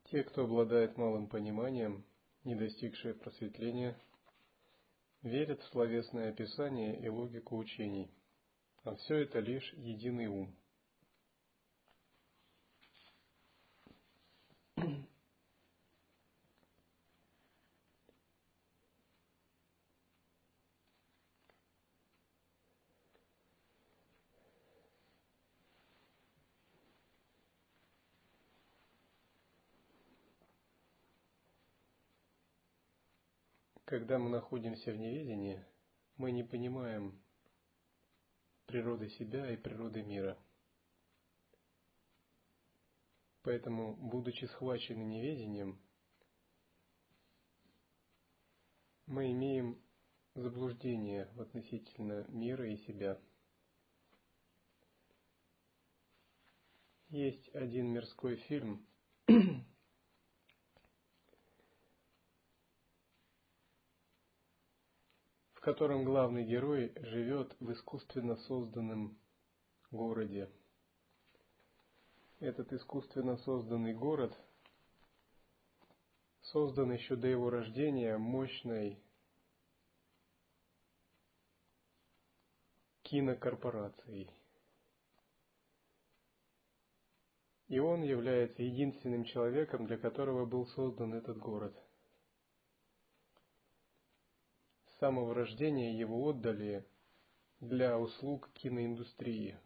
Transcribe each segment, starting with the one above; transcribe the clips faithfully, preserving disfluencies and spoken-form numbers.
Те, кто обладает малым пониманием, не достигшие просветления, верят в словесное описание и логику учений, а все это лишь единый ум. Когда мы находимся в неведении, мы не понимаем природы себя и природы мира. Поэтому, будучи схвачены неведением, мы имеем заблуждение относительно мира и себя. Есть один мирской фильм, в котором главный герой живет в искусственно созданном городе. Этот искусственно созданный город создан еще до его рождения мощной кинокорпорацией. И он является единственным человеком, для которого был создан этот город. С самого рождения его отдали для услуг киноиндустрии.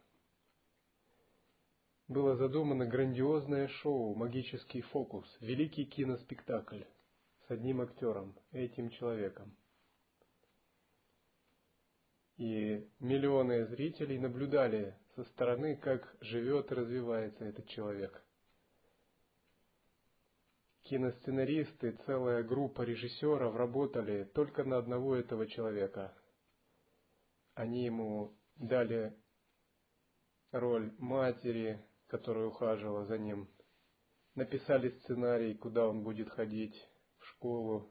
Было задумано грандиозное шоу, магический фокус, великий киноспектакль с одним актером, этим человеком. И миллионы зрителей наблюдали со стороны, как живет и развивается этот человек. Киносценаристы, целая группа режиссеров работали только на одного этого человека. Они ему дали роль матери, которая ухаживала за ним. Написали сценарий, куда он будет ходить, в школу.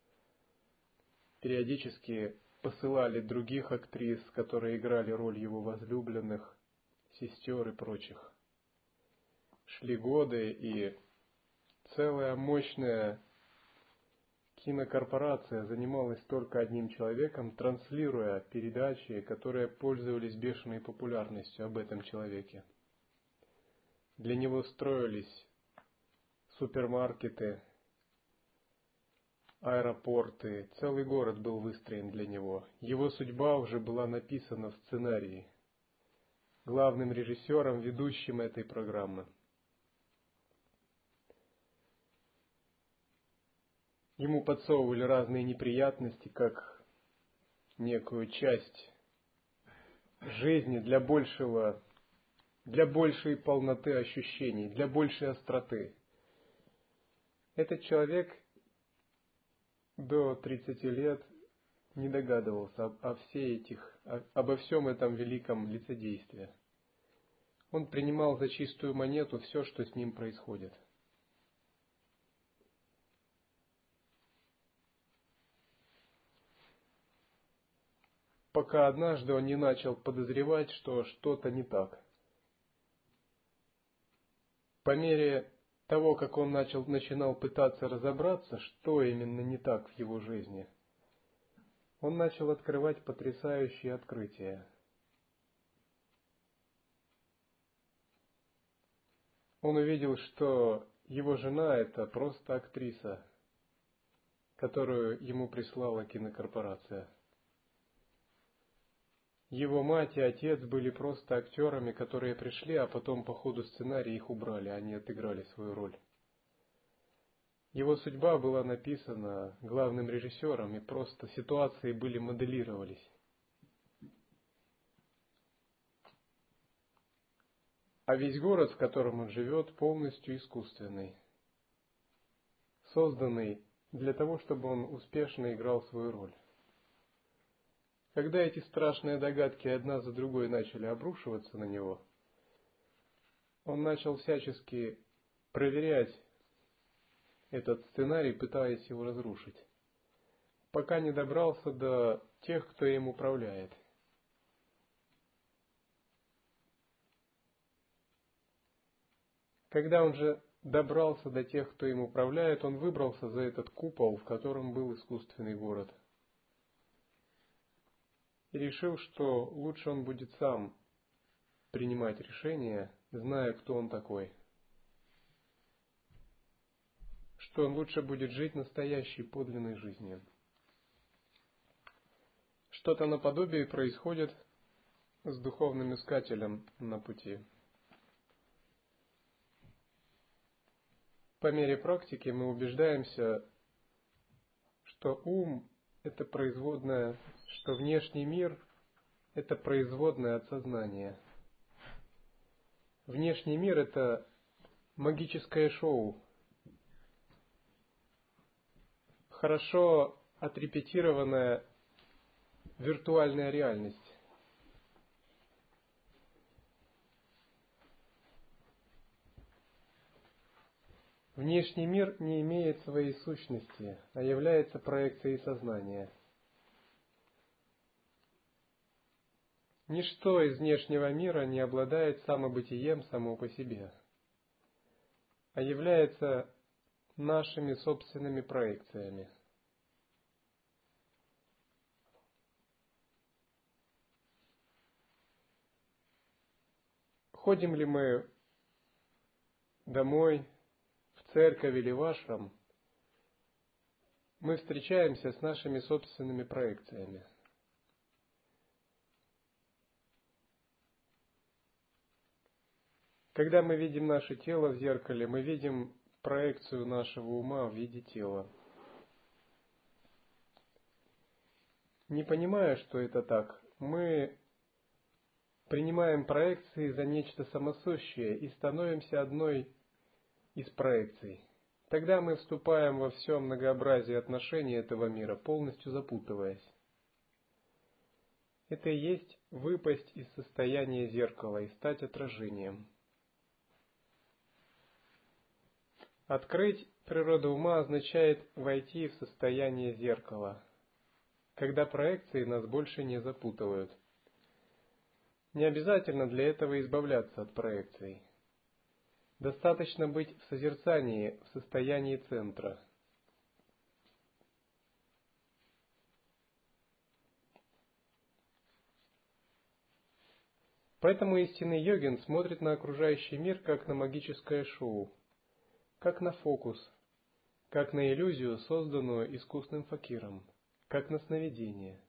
Периодически посылали других актрис, которые играли роль его возлюбленных, сестер и прочих. Шли годы, и целая мощная кинокорпорация занималась только одним человеком, транслируя передачи, которые пользовались бешеной популярностью об этом человеке. Для него строились супермаркеты, аэропорты, целый город был выстроен для него. Его судьба уже была написана в сценарии главным режиссером, ведущим этой программы. Ему подсовывали разные неприятности, как некую часть жизни для большего, для большей полноты ощущений, для большей остроты. Этот человек до тридцати лет не догадывался об, о все этих, о, обо всем этом великом лицедействе. Он принимал за чистую монету все, что с ним происходит. Пока однажды он не начал подозревать, что что-то не так. По мере того, как он начал, начинал пытаться разобраться, что именно не так в его жизни, он начал открывать потрясающие открытия. Он увидел, что его жена — это просто актриса, которую ему прислала кинокорпорация. Его мать и отец были просто актерами, которые пришли, а потом по ходу сценария их убрали, они отыграли свою роль. Его судьба была написана главным режиссером, и просто ситуации были моделировались. А весь город, в котором он живет, полностью искусственный, созданный для того, чтобы он успешно играл свою роль. Когда эти страшные догадки одна за другой начали обрушиваться на него, он начал всячески проверять этот сценарий, пытаясь его разрушить, пока не добрался до тех, кто им управляет. Когда он же добрался до тех, кто им управляет, он выбрался за этот купол, в котором был искусственный город. И решил, что лучше он будет сам принимать решения, зная, кто он такой. Что он лучше будет жить настоящей, подлинной жизнью. Что-то наподобие происходит с духовным искателем на пути. По мере практики мы убеждаемся, что ум – это производная, что внешний мир – это производная от сознания. Внешний мир – это магическое шоу, хорошо отрепетированная виртуальная реальность. Внешний мир не имеет своей сущности, а является проекцией сознания. Ничто из внешнего мира не обладает самобытием само по себе, а является нашими собственными проекциями. Ходим ли мы домой, в церковь или в ашрам, мы встречаемся с нашими собственными проекциями. Когда мы видим наше тело в зеркале, мы видим проекцию нашего ума в виде тела. Не понимая, что это так, мы принимаем проекции за нечто самосущее и становимся одной из проекций. Тогда мы вступаем во все многообразие отношений этого мира, полностью запутываясь. Это и есть выпасть из состояния зеркала и стать отражением. Открыть природу ума означает войти в состояние зеркала, когда проекции нас больше не запутывают. Не обязательно для этого избавляться от проекций. Достаточно быть в созерцании, в состоянии центра. Поэтому истинный йогин смотрит на окружающий мир как на магическое шоу, как на фокус, как на иллюзию, созданную искусным факиром, как на сновидение.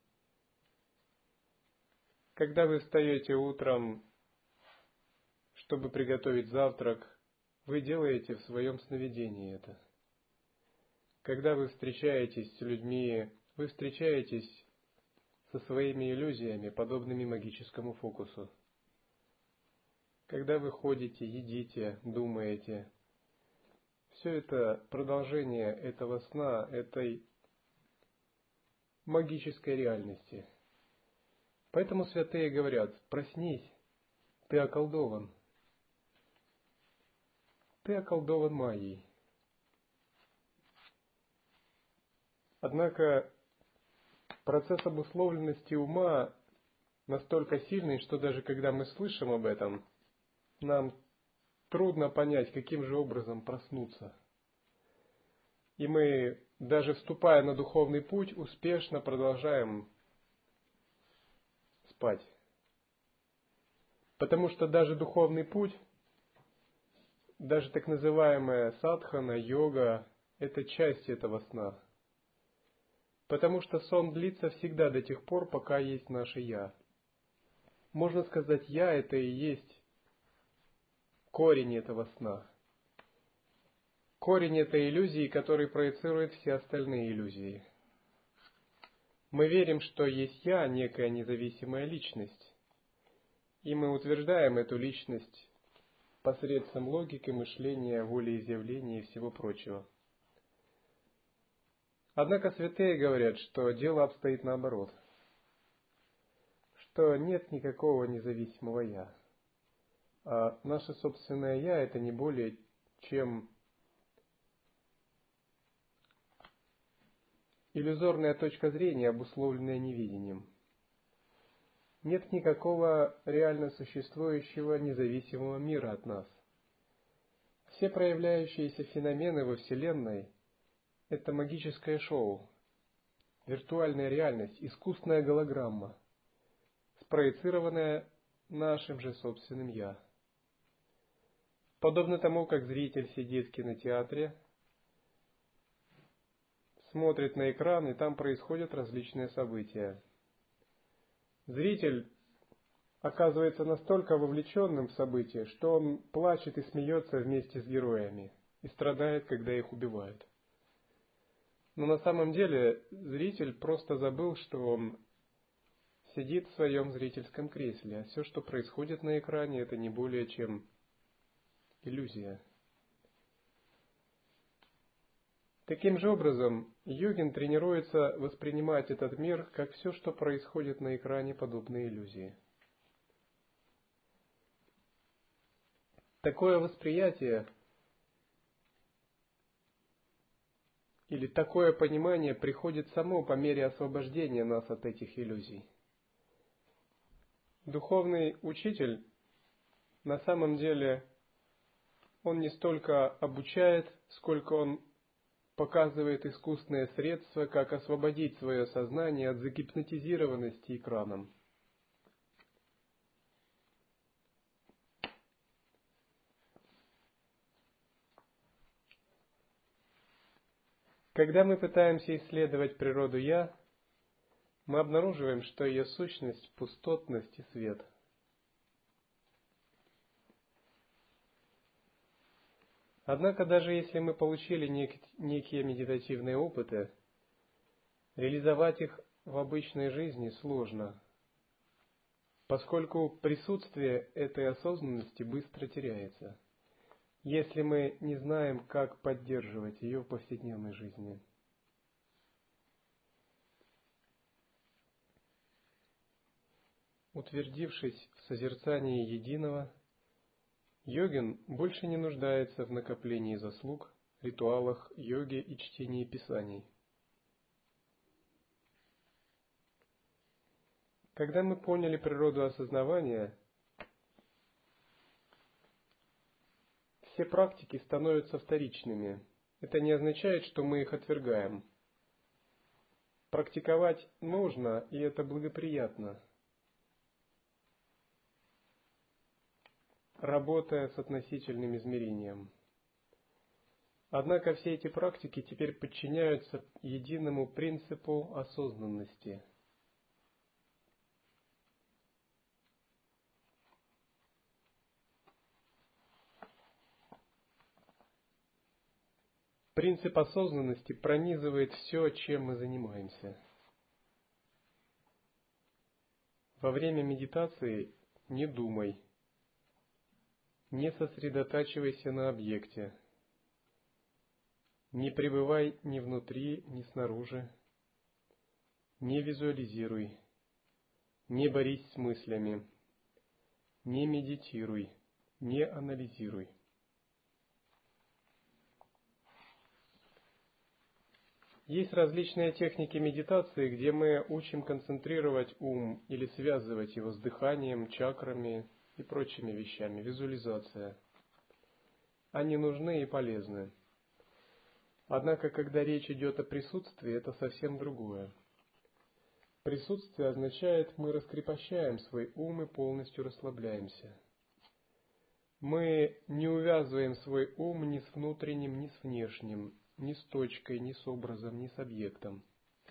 Когда вы встаете утром, чтобы приготовить завтрак, вы делаете в своем сновидении это. Когда вы встречаетесь с людьми, вы встречаетесь со своими иллюзиями, подобными магическому фокусу. Когда вы ходите, едите, думаете, все это продолжение этого сна, этой магической реальности. Поэтому святые говорят: проснись, ты околдован. Ты околдован Майей. Однако процесс обусловленности ума настолько сильный, что даже когда мы слышим об этом, нам трудно понять, каким же образом проснуться. И мы, даже вступая на духовный путь, успешно продолжаем спать. Потому что даже духовный путь, даже так называемая садхана, йога, это часть этого сна. Потому что сон длится всегда до тех пор, пока есть наше «я». Можно сказать, «я» — это и есть корень этого сна. Корень этой иллюзии, который проецирует все остальные иллюзии. Мы верим, что есть «я», некая независимая личность. И мы утверждаем эту личность посредством логики, мышления, волеизъявления и всего прочего. Однако святые говорят, что дело обстоит наоборот, что нет никакого независимого «я», а наше собственное «я» — это не более чем иллюзорная точка зрения, обусловленная невидением. Нет никакого реально существующего независимого мира от нас. Все проявляющиеся феномены во Вселенной – это магическое шоу, виртуальная реальность, искусственная голограмма, спроецированная нашим же собственным «я». Подобно тому, как зритель сидит в кинотеатре, смотрит на экран, и там происходят различные события. Зритель оказывается настолько вовлеченным в события, что он плачет и смеется вместе с героями и страдает, когда их убивают. Но на самом деле зритель просто забыл, что он сидит в своем зрительском кресле, а все, что происходит на экране, это не более чем иллюзия. Таким же образом, йогин тренируется воспринимать этот мир как все, что происходит на экране, подобно иллюзии. Такое восприятие или такое понимание приходит само по мере освобождения нас от этих иллюзий. Духовный учитель на самом деле он не столько обучает, сколько он показывает искусственные средства, как освободить свое сознание от загипнотизированности экраном. Когда мы пытаемся исследовать природу «я», мы обнаруживаем, что ее сущность – пустотность и свет. Однако, даже если мы получили нек- некие медитативные опыты, реализовать их в обычной жизни сложно, поскольку присутствие этой осознанности быстро теряется, если мы не знаем, как поддерживать ее в повседневной жизни. Утвердившись в созерцании единого, йогин больше не нуждается в накоплении заслуг, ритуалах йоги и чтении писаний. Когда мы поняли природу осознавания, все практики становятся вторичными. Это не означает, что мы их отвергаем. Практиковать нужно, и это благоприятно, работая с относительным измерением. Однако все эти практики теперь подчиняются единому принципу осознанности. Принцип осознанности пронизывает все, чем мы занимаемся. Во время медитации не думай, не сосредотачивайся на объекте, не пребывай ни внутри, ни снаружи, не визуализируй, не борись с мыслями, не медитируй, не анализируй. Есть различные техники медитации, где мы учим концентрировать ум или связывать его с дыханием, чакрами и прочими вещами, визуализация. Они нужны и полезны. Однако, когда речь идет о присутствии, это совсем другое. Присутствие означает, мы раскрепощаем свой ум и полностью расслабляемся. Мы не увязываем свой ум ни с внутренним, ни с внешним, ни с точкой, ни с образом, ни с объектом.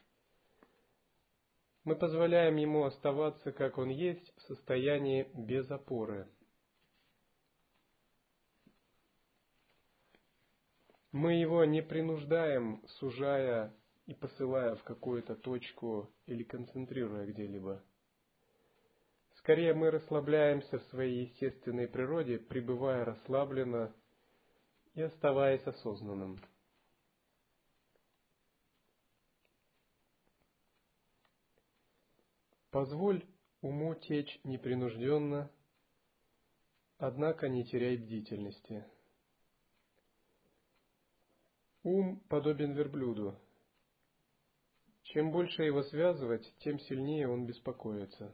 Мы позволяем ему оставаться, как он есть, в состоянии без опоры. Мы его не принуждаем, сужая и посылая в какую-то точку или концентрируя где-либо. Скорее мы расслабляемся в своей естественной природе, пребывая расслабленно и оставаясь осознанным. Позволь уму течь непринужденно, однако не теряй бдительности. Ум подобен верблюду. Чем больше его связывать, тем сильнее он беспокоится.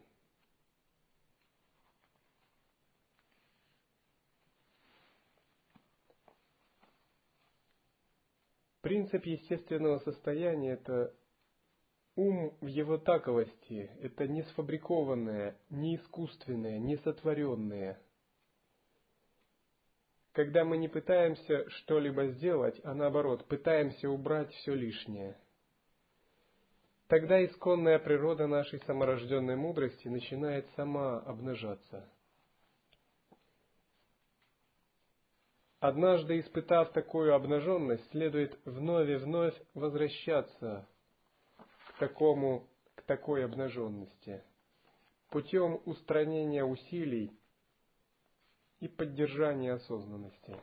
Принцип естественного состояния – это ум в его таковости, это не сфабрикованное, не искусственное, не сотворенное. Когда мы не пытаемся что-либо сделать, а наоборот, пытаемся убрать все лишнее, тогда исконная природа нашей саморожденной мудрости начинает сама обнажаться. Однажды, испытав такую обнаженность, следует вновь и вновь возвращаться к такому, к такой обнаженности, путем устранения усилий и поддержания осознанности.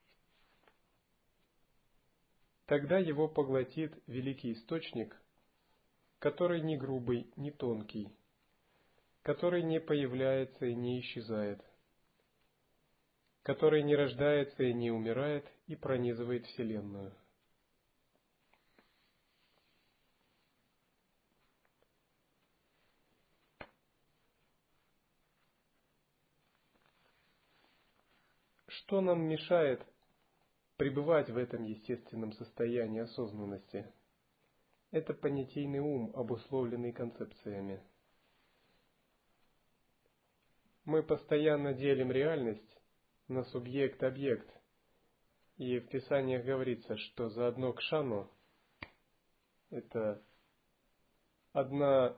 Тогда его поглотит великий источник, который не грубый, не тонкий, который не появляется и не исчезает, который не рождается и не умирает и пронизывает Вселенную. Что нам мешает пребывать в этом естественном состоянии осознанности? Это понятийный ум, обусловленный концепциями. Мы постоянно делим реальность на субъект-объект. И в Писаниях говорится, что за одно кшану, это одна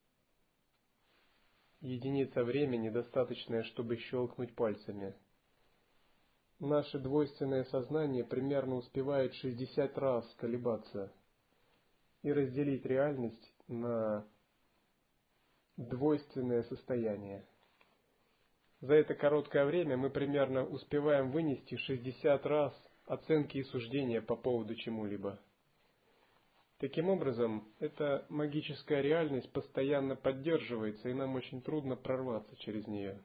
единица времени, достаточная, чтобы щелкнуть пальцами. Наше двойственное сознание примерно успевает шестьдесят раз колебаться и разделить реальность на двойственное состояние. За это короткое время мы примерно успеваем вынести шестьдесят раз оценки и суждения по поводу чему-либо. Таким образом, эта магическая реальность постоянно поддерживается, и нам очень трудно прорваться через нее.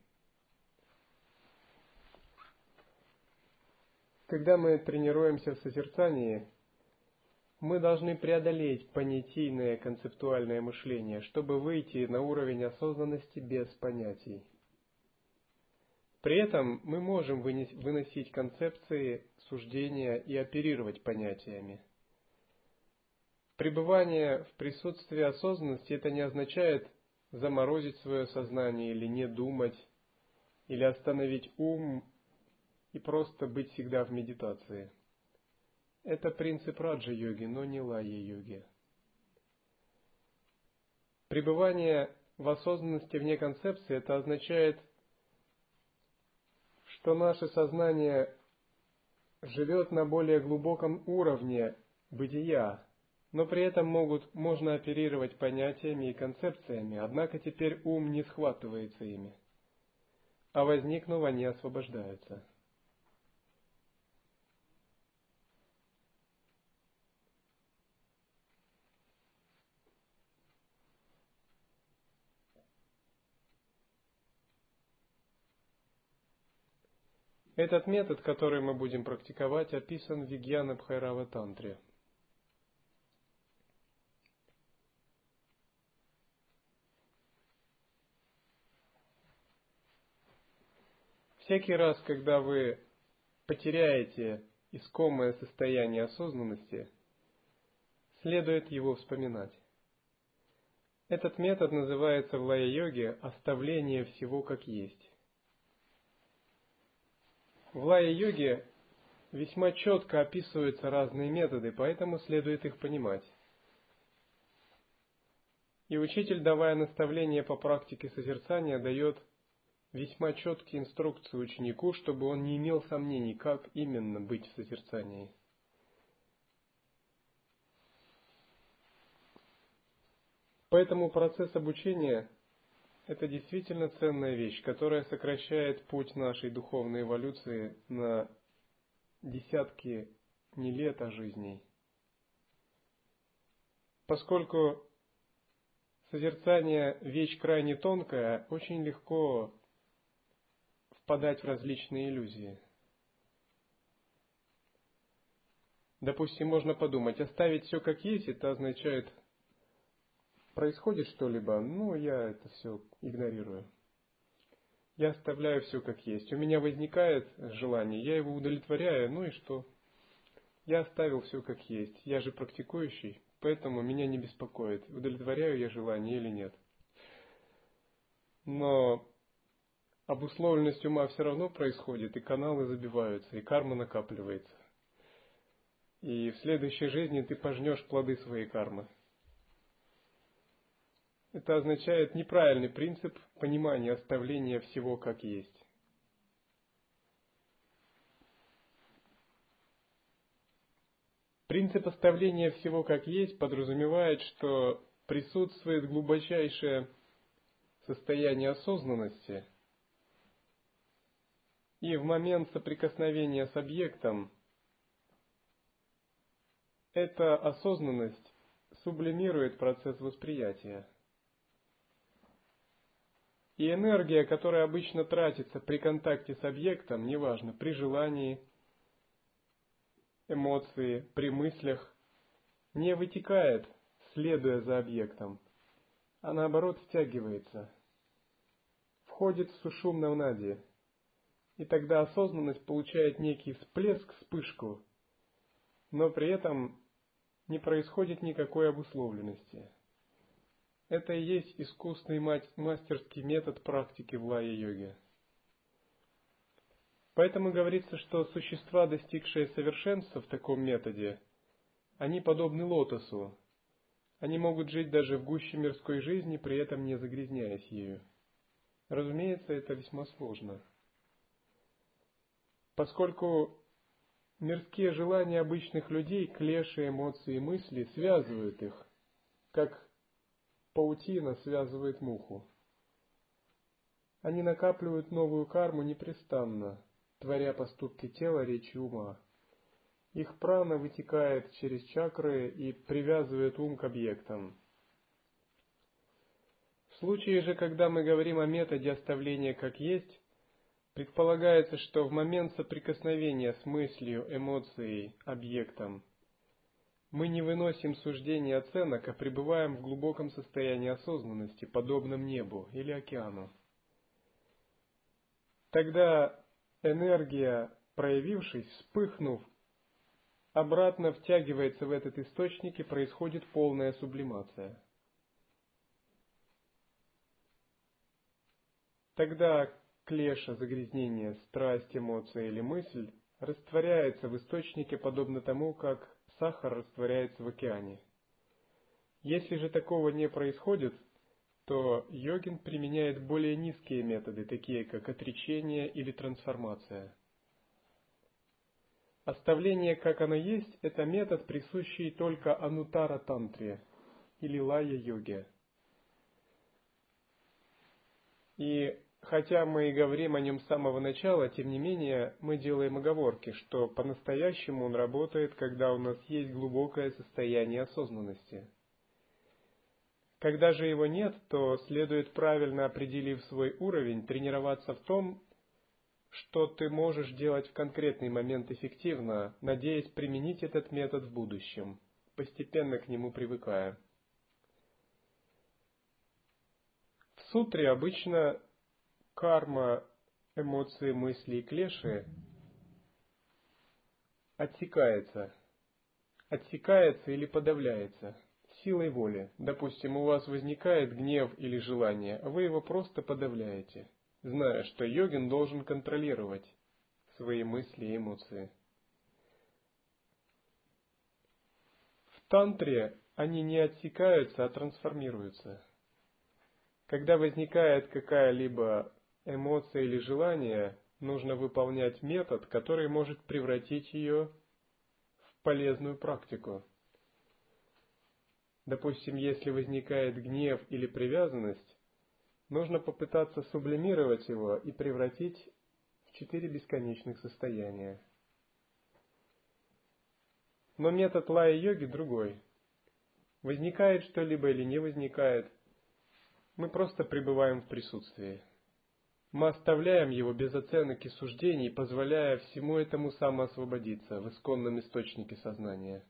Когда мы тренируемся в созерцании, мы должны преодолеть понятийное концептуальное мышление, чтобы выйти на уровень осознанности без понятий. При этом мы можем выносить концепции, суждения и оперировать понятиями. Пребывание в присутствии осознанности – это не означает заморозить свое сознание или не думать, или остановить ум и просто быть всегда в медитации. Это принцип раджа-йоги, но не лая-йоги. Пребывание в осознанности вне концепции – это означает, что наше сознание живет на более глубоком уровне бытия, но при этом могут, можно оперировать понятиями и концепциями, однако теперь ум не схватывается ими, а возникнув, они освобождаются. Этот метод, который мы будем практиковать, описан в Вигьяна Бхайрава Тантре. Всякий раз, когда вы потеряете искомое состояние осознанности, следует его вспоминать. Этот метод называется в лая-йоге «оставление всего как есть». В лая-йоге весьма четко описываются разные методы, поэтому следует их понимать. И учитель, давая наставления по практике созерцания, дает весьма четкие инструкции ученику, чтобы он не имел сомнений, как именно быть в созерцании. Поэтому процесс обучения – это действительно ценная вещь, которая сокращает путь нашей духовной эволюции на десятки не лет, а жизней. Поскольку созерцание – вещь крайне тонкая, очень легко впадать в различные иллюзии. Допустим, можно подумать, оставить все как есть – это означает, происходит что-либо, ну, я это все игнорирую. Я оставляю все как есть. У меня возникает желание, я его удовлетворяю, ну и что? Я оставил все как есть. Я же практикующий, поэтому меня не беспокоит, удовлетворяю я желание или нет. Но обусловленность ума все равно происходит, и каналы забиваются, и карма накапливается. И в следующей жизни ты пожнешь плоды своей кармы. Это означает неправильный принцип понимания оставления всего как есть. Принцип оставления всего как есть подразумевает, что присутствует глубочайшее состояние осознанности, и в момент соприкосновения с объектом эта осознанность сублимирует процесс восприятия. И энергия, которая обычно тратится при контакте с объектом, неважно, при желании, эмоции, при мыслях, не вытекает, следуя за объектом, а наоборот втягивается, входит в сушумном нади. И тогда осознанность получает некий всплеск, вспышку, но при этом не происходит никакой обусловленности. Это и есть искусный мастерский метод практики в лая-йоге. Поэтому говорится, что существа, достигшие совершенства в таком методе, они подобны лотосу. Они могут жить даже в гуще мирской жизни, при этом не загрязняясь ею. Разумеется, это весьма сложно. Поскольку мирские желания обычных людей, клеши, эмоции и мысли связывают их, как паутина связывает муху. Они накапливают новую карму непрестанно, творя поступки тела, речи, ума. Их прана вытекает через чакры и привязывает ум к объектам. В случае же, когда мы говорим о методе оставления как есть, предполагается, что в момент соприкосновения с мыслью, эмоцией, объектом мы не выносим суждений и оценок, а пребываем в глубоком состоянии осознанности, подобном небу или океану. Тогда энергия, проявившись, вспыхнув, обратно втягивается в этот источник и происходит полная сублимация. Тогда клеша, загрязнение, страсть, эмоция или мысль растворяется в источнике, подобно тому, как сахар растворяется в океане. Если же такого не происходит, то йогин применяет более низкие методы, такие как отречение или трансформация. Оставление, как оно есть, это метод, присущий только анутара-тантре или лая-йоге. И хотя мы и говорим о нем с самого начала, тем не менее мы делаем оговорки, что по-настоящему он работает, когда у нас есть глубокое состояние осознанности. Когда же его нет, то следует, правильно определив свой уровень, тренироваться в том, что ты можешь делать в конкретный момент эффективно, надеясь применить этот метод в будущем, постепенно к нему привыкая. В сутре обычно карма, эмоции, мысли и клеши отсекается, отсекается или подавляется силой воли. Допустим, у вас возникает гнев или желание, а вы его просто подавляете, зная, что йогин должен контролировать свои мысли и эмоции. В тантре они не отсекаются, а трансформируются. Когда возникает какая-либо эмоция или желание, нужно выполнять метод, который может превратить ее в полезную практику. Допустим, если возникает гнев или привязанность, нужно попытаться сублимировать его и превратить в четыре бесконечных состояния. Но метод лая-йоги другой. Возникает что-либо или не возникает, мы просто пребываем в присутствии. Мы оставляем его без оценок и суждений, позволяя всему этому самоосвободиться в исконном источнике сознания.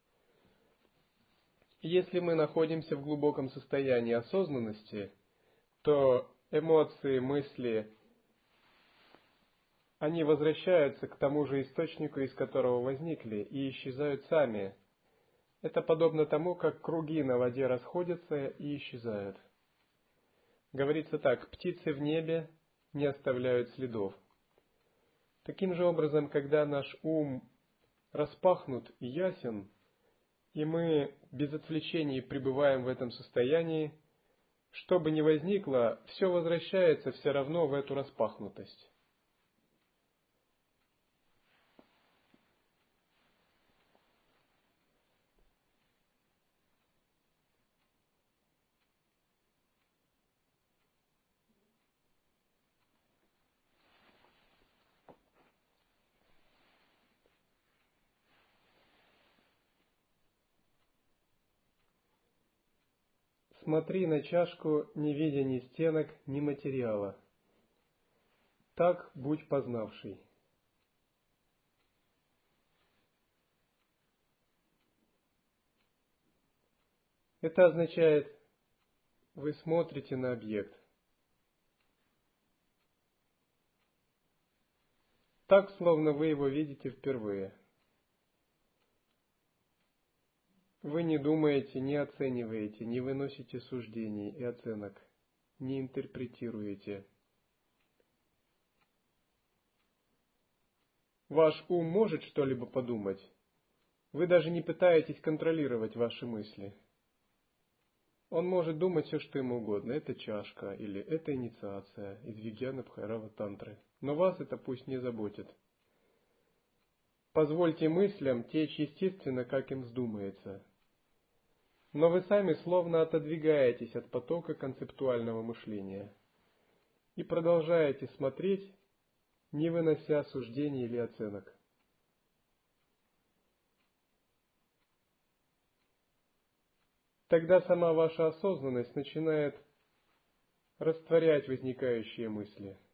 Если мы находимся в глубоком состоянии осознанности, то эмоции, мысли, они возвращаются к тому же источнику, из которого возникли, и исчезают сами. Это подобно тому, как круги на воде расходятся и исчезают. Говорится так: птицы в небе не оставляют следов. Таким же образом, когда наш ум распахнут и ясен, и мы без отвлечений пребываем в этом состоянии, что бы ни возникло, все возвращается все равно в эту распахнутость. Смотри на чашку, не видя ни стенок, ни материала. Так будь познавший. Это означает, вы смотрите на объект. Так, словно вы его видите впервые. Вы не думаете, не оцениваете, не выносите суждений и оценок, не интерпретируете. Ваш ум может что-либо подумать. Вы даже не пытаетесь контролировать ваши мысли. Он может думать все, что ему угодно. Это чашка или это инициация из Вигьяна Бхайрава Тантры. Но вас это пусть не заботит. Позвольте мыслям течь естественно, как им вздумается. Но вы сами словно отодвигаетесь от потока концептуального мышления и продолжаете смотреть, не вынося суждений или оценок. Тогда сама ваша осознанность начинает растворять возникающие мысли.